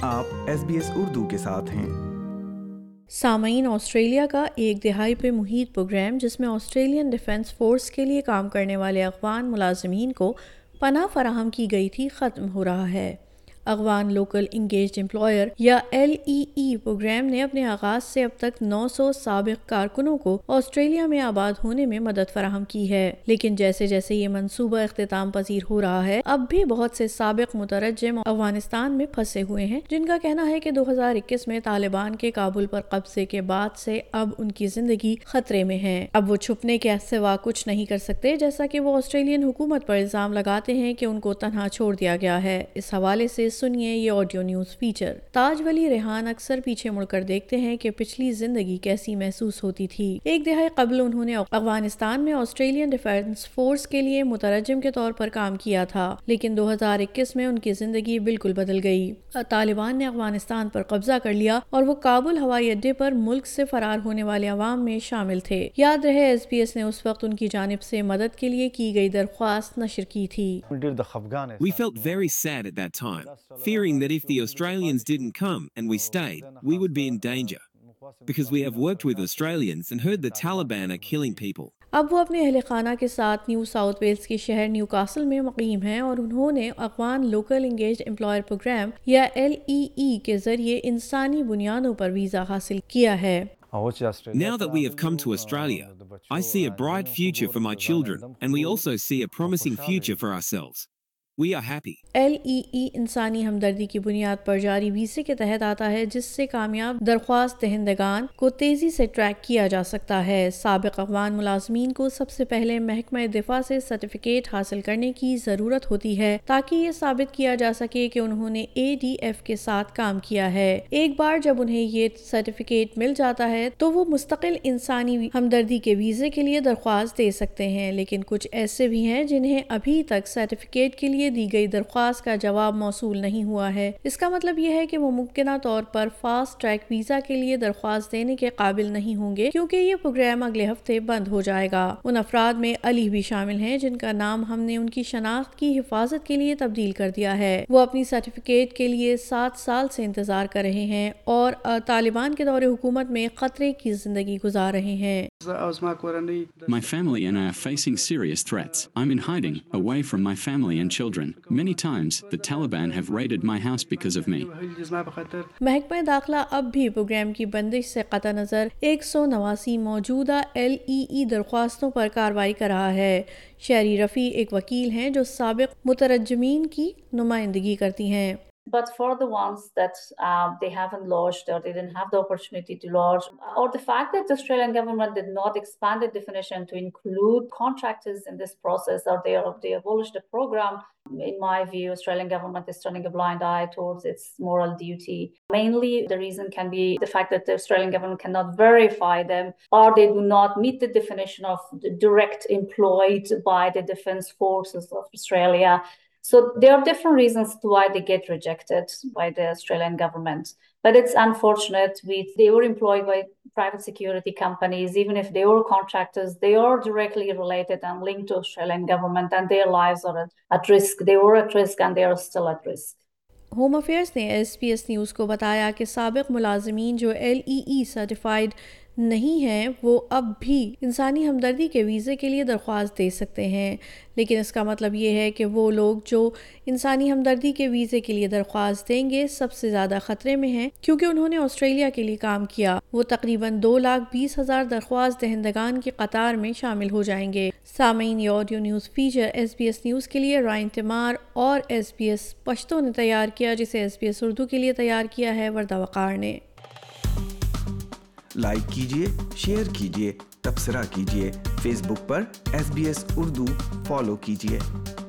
آپ SBS اردو کے ساتھ ہیں۔ سامعین، آسٹریلیا کا ایک دہائی پہ محیط پروگرام جس میں آسٹریلین ڈیفنس فورس کے لیے کام کرنے والے افغان ملازمین کو پناہ فراہم کی گئی تھی ختم ہو رہا ہے۔ افغان لوکل انگیجڈ امپلائر یا LEE پروگرام نے اپنے آغاز سے اب تک 900 سابق کارکنوں کو آسٹریلیا میں آباد ہونے میں مدد فراہم کی ہے، لیکن جیسے جیسے یہ منصوبہ اختتام پذیر ہو رہا ہے، اب بھی بہت سے سابق مترجم افغانستان میں پھنسے ہوئے ہیں، جن کا کہنا ہے کہ 2021 میں طالبان کے کابل پر قبضے کے بعد سے اب ان کی زندگی خطرے میں ہے۔ اب وہ چھپنے کے سوا کچھ نہیں کر سکتے، جیسا کہ وہ آسٹریلین حکومت پر الزام لگاتے ہیں کہ ان کو تنہا چھوڑ دیا گیا ہے۔ اس حوالے سے سنیے یہ آڈیو نیوز فیچر۔ تاج ولی ریحان اکثر پیچھے مڑ کر دیکھتے ہیں کہ پچھلی زندگی کیسی محسوس ہوتی تھی۔ ایک دہائی قبل انہوں نے افغانستان میں آسٹریلین ڈیفنس فورس کے لیے مترجم کے طور پر کام کیا تھا، لیکن 2021 میں ان کی زندگی بالکل بدل گئی۔ طالبان نے افغانستان پر قبضہ کر لیا اور وہ کابل ہوائی اڈے پر ملک سے فرار ہونے والے عوام میں شامل تھے۔ یاد رہے SBS نے اس وقت ان کی جانب سے مدد کے لیے کی گئی درخواست نشر کی تھی۔ We felt very sad at that time, fearing that if the Australians didn't come and we stayed, we would be in danger. Because we have worked with Australians and heard the Taliban are killing people. اب وہ اپنے اہل خانہ کے ساتھ new south Wales کے شہر new castle میں مقیم ہیں اور انہوں نے Afghan local engaged employer program یا LEE کے ذریعے انسانی بنیادوں پر ویزا حاصل کیا ہے۔ Now that we have come to Australia, I see a bright future for my children and we also see a promising future for ourselves. We are happy. LEE انسانی ہمدردی کی بنیاد پر جاری ویزے کے تحت آتا ہے، جس سے کامیاب درخواست دہندگان کو تیزی سے ٹریک کیا جا سکتا ہے۔ سابق افغان ملازمین کو سب سے پہلے محکمہ دفاع سے سرٹیفکیٹ حاصل کرنے کی ضرورت ہوتی ہے تاکہ یہ ثابت کیا جا سکے کہ انہوں نے ADF کے ساتھ کام کیا ہے۔ ایک بار جب انہیں یہ سرٹیفکیٹ مل جاتا ہے تو وہ مستقل انسانی ہمدردی کے ویزے کے لیے درخواست دے سکتے ہیں، لیکن کچھ ایسے بھی ہیں جنہیں ابھی تک سرٹیفکیٹ کے لیے دی گئی درخواست کا جواب موصول نہیں ہوا ہے۔ اس کا مطلب یہ ہے کہ وہ ممکنہ طور پر فاسٹ ٹریک ویزا کے لیے درخواست دینے کے قابل نہیں ہوں گے، کیونکہ یہ پروگرام اگلے ہفتے بند ہو جائے گا۔ ان افراد میں علی بھی شامل ہیں جن کا نام ہم نے ان کی شناخت کی حفاظت کے لیے تبدیل کر دیا ہے۔ وہ اپنی سرٹیفکیٹ کے لیے 7 سال سے انتظار کر رہے ہیں اور طالبان کے دور حکومت میں خطرے کی زندگی گزار رہے ہیں۔ My family and I are facing serious threats. I'm in hiding, away from my family and children. Many times, the Taliban have raided my house because of me. محکمہ داخلہ اب بھی پروگرام کی بندش سے قطع نظر 189 موجودہ LEE درخواستوں پر کارروائی کر رہا ہے۔ شہری رفیع ایک وکیل ہیں جو سابق مترجمین کی نمائندگی کرتی ہیں۔ But for the ones that they haven't lodged or they didn't have the opportunity to lodge, or the fact that the Australian government did not expand the definition to include contractors in this process, or they abolished the program, in my view, Australian government is turning a blind eye towards its moral duty. Mainly, the reason can be the fact that the Australian government cannot verify them, or they do not meet the definition of the direct employed by the Defence Forces of Australia. So there are different reasons to why they get rejected by the Australian government. But it's unfortunate. They were employed by private security companies. Even if they were contractors, they are directly related and linked to Australian government, and their lives are at risk. They were at risk and they are still at risk. Home affairs نے SBS news کو بتایا کہ سابق ملازمین جو LEE certified نہیں ہیں وہ اب بھی انسانی ہمدردی کے ویزے کے لیے درخواست دے سکتے ہیں، لیکن اس کا مطلب یہ ہے کہ وہ لوگ جو انسانی ہمدردی کے ویزے کے لیے درخواست دیں گے سب سے زیادہ خطرے میں ہیں، کیونکہ انہوں نے آسٹریلیا کے لیے کام کیا۔ وہ تقریباً 2,20,000 درخواست دہندگان کی قطار میں شامل ہو جائیں گے۔ سامعین، یہ audio news feature SBS news کے لیے رائن تمار اور SBS پشتو نے تیار کیا، جسے SBS اردو کے لیے تیار کیا ہے وردہ وقار نے۔ لائک کیجیے، شیئر کیجیے، تبصرہ کیجیے، فیس بک پر SBS اردو فالو کیجیے۔